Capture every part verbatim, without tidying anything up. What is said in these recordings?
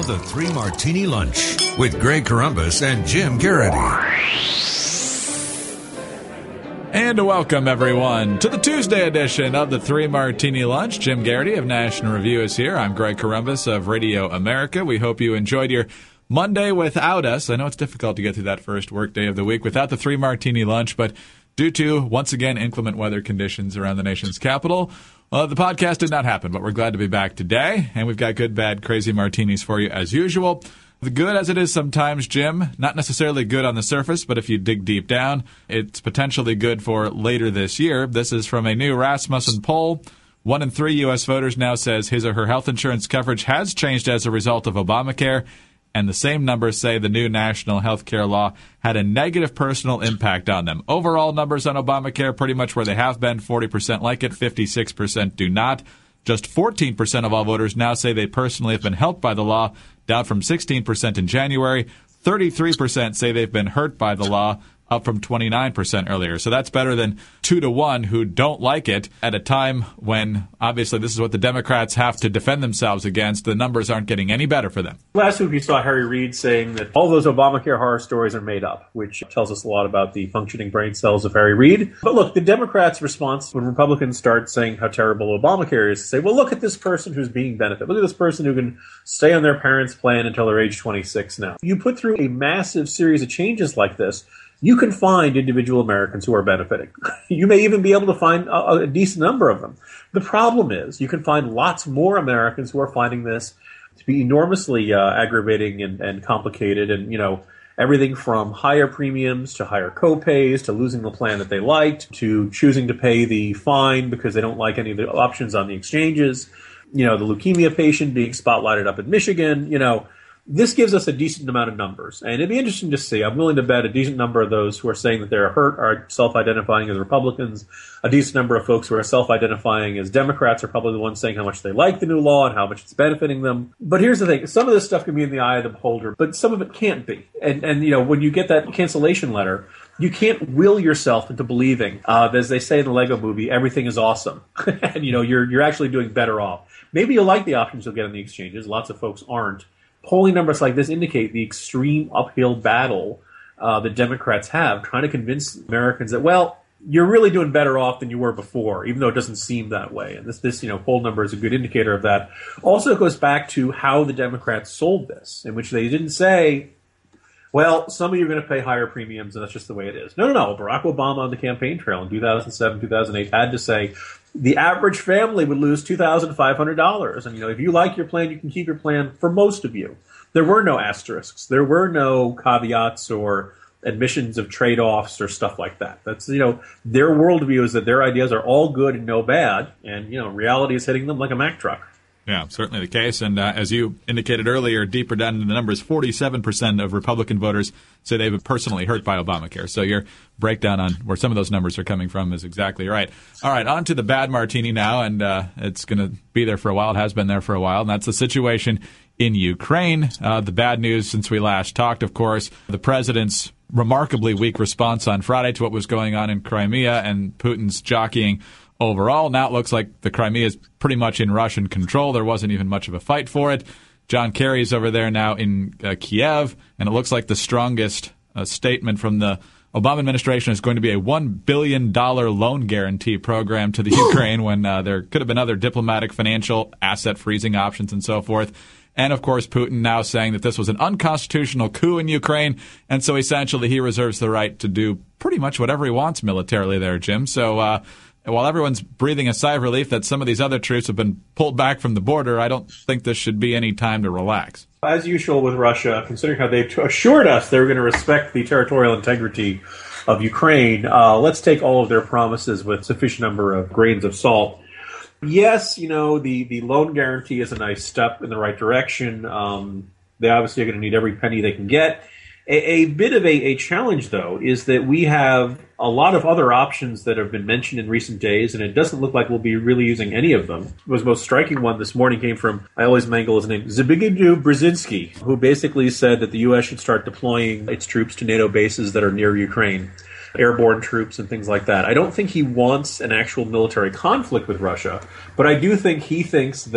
the Three Martini Lunch with Greg Corombos and Jim Garrity. And welcome, everyone, to the Tuesday edition of the Three Martini Lunch. Jim Garrity of National Review is here. I'm Greg Corombos of Radio America. We hope you enjoyed your Monday without us. I know it's difficult to get through that first workday of the week without the Three Martini Lunch, but due to, once again, inclement weather conditions around the nation's capital, well, the podcast did not happen, but we're glad to be back today, and we've got good, bad, crazy martinis for you as usual. The good as it is sometimes, Jim, not necessarily good on the surface, but if you dig deep down, it's potentially good for later this year. This is from a new Rasmussen poll. One in three U S voters now says his or her health insurance coverage has changed as a result of Obamacare, and the same numbers say the new national health care law had a negative personal impact on them. Overall numbers on Obamacare pretty much where they have been. forty percent like it, fifty-six percent do not. Just fourteen percent of all voters now say they personally have been helped by the law, down from sixteen percent in January. thirty-three percent say they've been hurt by the law, up from twenty-nine percent earlier. So that's better than two to one who don't like it at a time when, obviously, this is what the Democrats have to defend themselves against. The numbers aren't getting any better for them. Last week we saw Harry Reid saying that all those Obamacare horror stories are made up, which tells us a lot about the functioning brain cells of Harry Reid. But look, the Democrats' response when Republicans start saying how terrible Obamacare is to say, well, look at this person who's being benefited. Look at this person who can stay on their parents' plan until they're age twenty-six now. You put through a massive series of changes like this, you can find individual Americans who are benefiting. You may even be able to find a, a decent number of them. The problem is you can find lots more Americans who are finding this to be enormously uh, aggravating and, and complicated, and, you know, everything from higher premiums to higher co-pays to losing the plan that they liked to choosing to pay the fine because they don't like any of the options on the exchanges. You know, the leukemia patient being spotlighted up in Michigan, you know. This gives us a decent amount of numbers, and it'd be interesting to see. I'm willing to bet a decent number of those who are saying that they're hurt are self-identifying as Republicans. A decent number of folks who are self-identifying as Democrats are probably the ones saying how much they like the new law and how much it's benefiting them. But here's the thing. Some of this stuff can be in the eye of the beholder, but some of it can't be. And, and you know, when you get that cancellation letter, you can't will yourself into believing, uh, as they say in the Lego movie, everything is awesome. And, you know, you're you're actually doing better off. Maybe you'll like the options you'll get on the exchanges. Lots of folks aren't. Polling numbers like this indicate the extreme uphill battle uh, the Democrats have trying to convince Americans that, well, you're really doing better off than you were before, even though it doesn't seem that way. And this, this, you know, poll number is a good indicator of that. Also, it goes back to how the Democrats sold this, in which they didn't say, well, some of you are going to pay higher premiums, and that's just the way it is. No, no, no. Barack Obama on the campaign trail in two thousand seven, two thousand eight had to say the average family would lose two thousand five hundred dollars. And, you know, if you like your plan, you can keep your plan for most of you. There were no asterisks. There were no caveats or admissions of trade-offs or stuff like that. That's, you know, their worldview is that their ideas are all good and no bad, and, you know, reality is hitting them like a Mack truck. Yeah, certainly the case. And uh, as you indicated earlier, deeper down in the numbers, forty-seven percent of Republican voters say they've been personally hurt by Obamacare. So your breakdown on where some of those numbers are coming from is exactly right. All right, on to the bad martini now, and uh, it's going to be there for a while. It has been there for a while, and that's the situation in Ukraine. Uh, the bad news since we last talked, of course, the president's remarkably weak response on Friday to what was going on in Crimea and Putin's jockeying overall. Now it looks like the Crimea is pretty much in Russian control. There wasn't even much of a fight for it. John Kerry's over there now in uh, Kiev, and it looks like the strongest uh, statement from the Obama administration is going to be a one billion dollars loan guarantee program to the Ukraine when uh, there could have been other diplomatic, financial, asset freezing options and so forth. And, of course, Putin now saying that this was an unconstitutional coup in Ukraine, and so essentially he reserves the right to do pretty much whatever he wants militarily there, Jim. So uh, while everyone's breathing a sigh of relief that some of these other troops have been pulled back from the border, I don't think this should be any time to relax. As usual with Russia, considering how they've assured us they were going to respect the territorial integrity of Ukraine, uh, let's take all of their promises with sufficient number of grains of salt. Yes, you know, the, the loan guarantee is a nice step in the right direction. Um, they obviously are going to need every penny they can get. A, a bit of a, a challenge, though, is that we have a lot of other options that have been mentioned in recent days, and it doesn't look like we'll be really using any of them. The most striking one this morning came from, I always mangle his name, Zbigniew Brzezinski, who basically said that the U S should start deploying its troops to NATO bases that are near Ukraine. Airborne troops and things like that. I don't think he wants an actual military conflict with Russia, but I do think he thinks that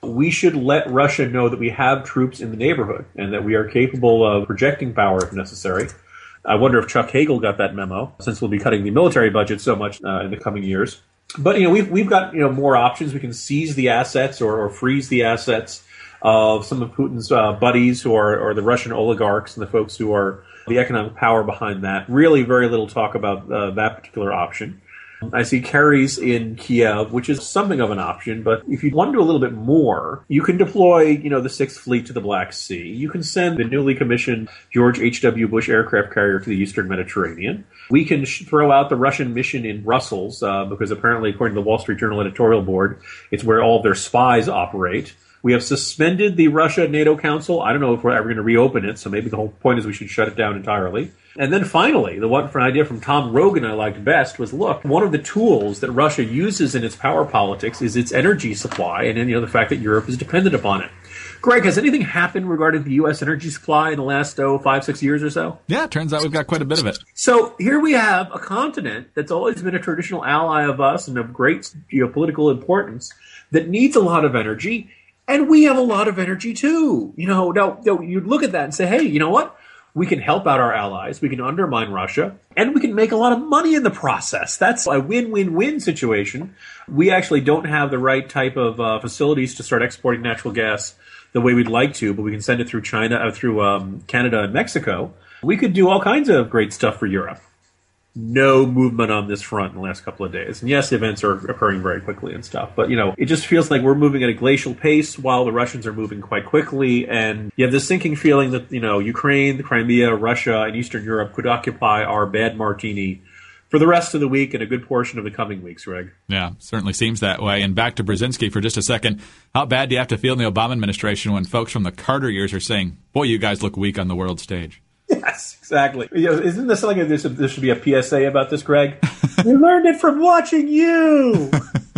we should let Russia know that we have troops in the neighborhood and that we are capable of projecting power if necessary. I wonder if Chuck Hagel got that memo, since we'll be cutting the military budget so much uh, in the coming years. But, you know, we've, we've got, you know, more options. We can seize the assets or, or freeze the assets of some of Putin's uh, buddies who are, or the Russian oligarchs and the folks who are the economic power behind that. Really very little talk about uh, that particular option. I see carries in Kiev, which is something of an option, but if you want to do a little bit more, you can deploy, you know, the Sixth Fleet to the Black Sea. You can send the newly commissioned George H W. Bush aircraft carrier to the Eastern Mediterranean. We can sh- throw out the Russian mission in Brussels, uh, because apparently, according to the Wall Street Journal editorial board, it's where all of their spies operate. We have suspended the Russia-NATO Council. I don't know if we're ever going to reopen it, so maybe the whole point is we should shut it down entirely. And then finally, the one for an idea from Tom Rogan I liked best was, look, one of the tools that Russia uses in its power politics is its energy supply, and then, you know, the fact that Europe is dependent upon it. Greg, has anything happened regarding the U S energy supply in the last, oh, five, six years or so? Yeah, it turns out we've got quite a bit of it. So here we have a continent that's always been a traditional ally of us and of great geopolitical importance that needs a lot of energy. And we have a lot of energy, too. You know, now, now you look at that and say, hey, you know what? We can help out our allies. We can undermine Russia. And we can make a lot of money in the process. That's a win-win-win situation. We actually don't have the right type of uh, facilities to start exporting natural gas the way we'd like to, but we can send it through China, uh, through um, Canada and Mexico. We could do all kinds of great stuff for Europe. No movement on this front in the last couple of days. And yes, events are occurring very quickly and stuff. But, you know, it just feels like we're moving at a glacial pace while the Russians are moving quite quickly. And you have this sinking feeling that, you know, Ukraine, the Crimea, Russia, and Eastern Europe could occupy our bad martini for the rest of the week and a good portion of the coming weeks, Greg. Yeah, certainly seems that way. And back to Brzezinski for just a second. How bad do you have to feel in the Obama administration when folks from the Carter years are saying, boy, you guys look weak on the world stage? Yes, exactly. You know, isn't this something like this? There should be a P S A about this, Greg? We learned it from watching you.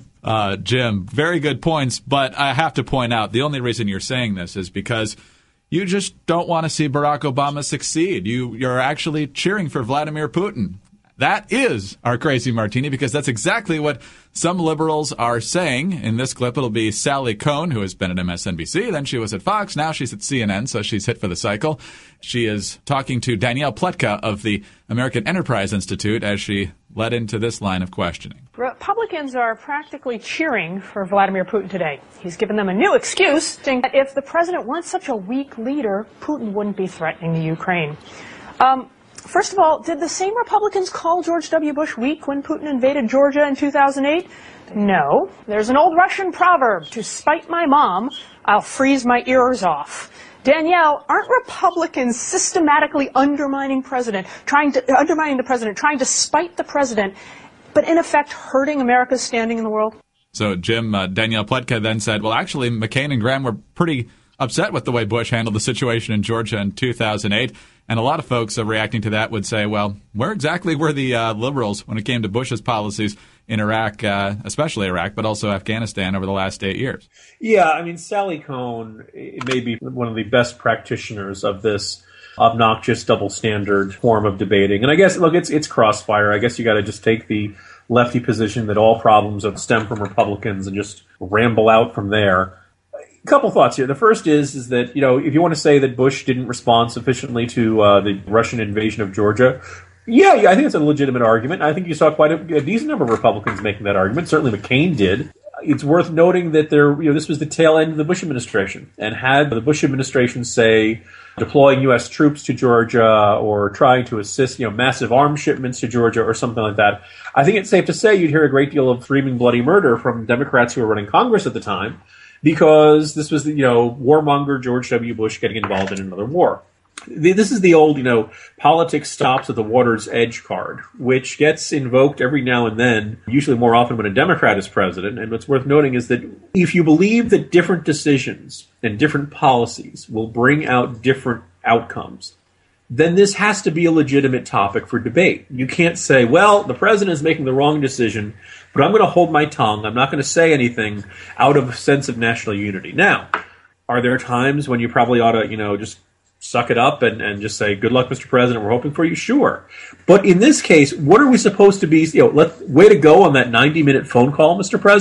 uh, Jim, very good points. But I have to point out, the only reason you're saying this is because you just don't want to see Barack Obama succeed. You, you're actually cheering for Vladimir Putin. That is our crazy martini, because that's exactly what some liberals are saying. In this clip, it'll be Sally Kohn, who has been at M S N B C. Then she was at Fox. Now she's at C N N, so she's hit for the cycle. She is talking to Danielle Pletka of the American Enterprise Institute as she led into this line of questioning. Republicans are practically cheering for Vladimir Putin today. He's given them a new excuse, saying that if the president weren't such a weak leader, Putin wouldn't be threatening the Ukraine. Um, First of all, did the same Republicans call George W. Bush weak when Putin invaded Georgia in two thousand eight? No. There's an old Russian proverb, to spite my mom, I'll freeze my ears off. Danielle, aren't Republicans systematically undermining president, trying to undermining the president, trying to spite the president, but in effect hurting America's standing in the world? So, Jim, uh, Danielle Pletka then said, well, actually, McCain and Graham were pretty upset with the way Bush handled the situation in Georgia in two thousand eight. And a lot of folks uh, reacting to that would say, well, where exactly were the uh, liberals when it came to Bush's policies in Iraq, uh, especially Iraq, but also Afghanistan over the last eight years? Yeah, I mean, Sally Kohn may be one of the best practitioners of this obnoxious double standard form of debating. And I guess, look, it's it's crossfire. I guess you got to just take the lefty position that all problems stem from Republicans and just ramble out from there. A couple thoughts here. The first is is that, you know, if you want to say that Bush didn't respond sufficiently to uh, the Russian invasion of Georgia, yeah, yeah, I think it's a legitimate argument. I think you saw quite a, a decent number of Republicans making that argument. Certainly McCain did. It's worth noting that there, you know, this was the tail end of the Bush administration, and had the Bush administration, say, deploying U S troops to Georgia or trying to assist, you know, massive arms shipments to Georgia or something like that, I think it's safe to say you'd hear a great deal of screaming bloody murder from Democrats who were running Congress at the time, because this was the, you know, warmonger George W. Bush getting involved in another war. This is the old, you know, politics stops at the water's edge card, which gets invoked every now and then, usually more often when a Democrat is president. And what's worth noting is that if you believe that different decisions and different policies will bring out different outcomes, then this has to be a legitimate topic for debate. You can't say, well, the president is making the wrong decision, but I'm going to hold my tongue. I'm not going to say anything out of a sense of national unity. Now, are there times when you probably ought to, you know, just suck it up and, and just say, good luck, Mister President, we're hoping for you? Sure. But in this case, what are we supposed to be, you know, let, way to go on that ninety-minute phone call, Mister President?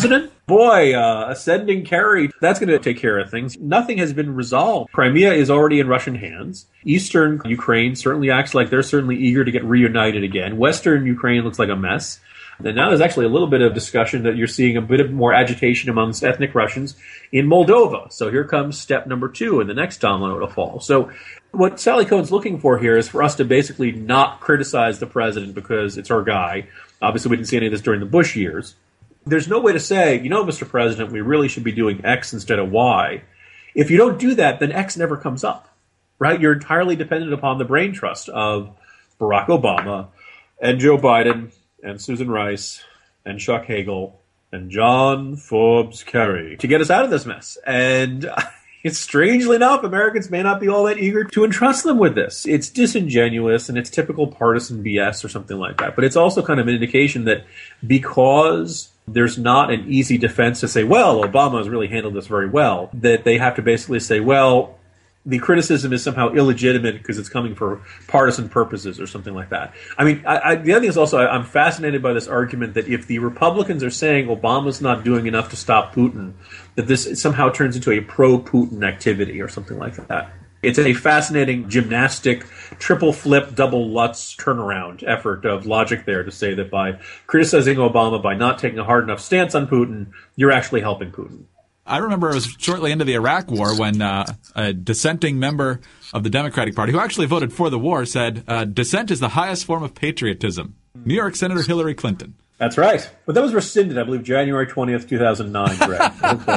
Boy, uh, ascending Kerry, that's going to take care of things. Nothing has been resolved. Crimea is already in Russian hands. Eastern Ukraine certainly acts like they're certainly eager to get reunited again. Western Ukraine looks like a mess. And now there's actually a little bit of discussion that you're seeing a bit of more agitation amongst ethnic Russians in Moldova. So here comes step number two and the next domino to fall. So what Sally Cohen's looking for here is for us to basically not criticize the president because it's our guy. Obviously, we didn't see any of this during the Bush years. There's no way to say, you know, Mister President, we really should be doing X instead of Y. If you don't do that, then X never comes up, right? You're entirely dependent upon the brain trust of Barack Obama and Joe Biden and Susan Rice and Chuck Hagel and John Forbes Kerry to get us out of this mess. And it's strangely enough, Americans may not be all that eager to entrust them with this. It's disingenuous and it's typical partisan B S or something like that. But it's also kind of an indication that because there's not an easy defense to say, well, Obama has really handled this very well, that they have to basically say, well, the criticism is somehow illegitimate because it's coming for partisan purposes or something like that. I mean, I, I, the other thing is also I, I'm fascinated by this argument that if the Republicans are saying Obama's not doing enough to stop Putin, that this somehow turns into a pro-Putin activity or something like that. It's a fascinating gymnastic, triple flip, double Lutz turnaround effort of logic there to say that by criticizing Obama, by not taking a hard enough stance on Putin, you're actually helping Putin. I remember it was shortly into the Iraq War when uh, a dissenting member of the Democratic Party, who actually voted for the war, said uh, dissent is the highest form of patriotism. New York Senator Hillary Clinton. That's right. But that was rescinded, I believe, January twentieth, two thousand nine, Greg.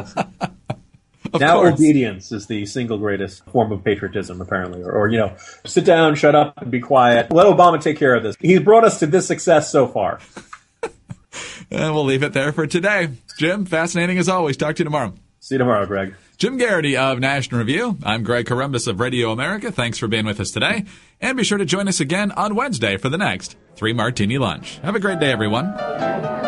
Now course. Obedience is the single greatest form of patriotism, apparently. Or, or, you know, sit down, shut up, and be quiet. Let Obama take care of this. He's brought us to this success so far. And we'll leave it there for today. Jim, fascinating as always. Talk to you tomorrow. See you tomorrow, Greg. Jim Garrity of National Review. I'm Greg Corombos of Radio America. Thanks for being with us today. And be sure to join us again on Wednesday for the next Three Martini Lunch. Have a great day, everyone.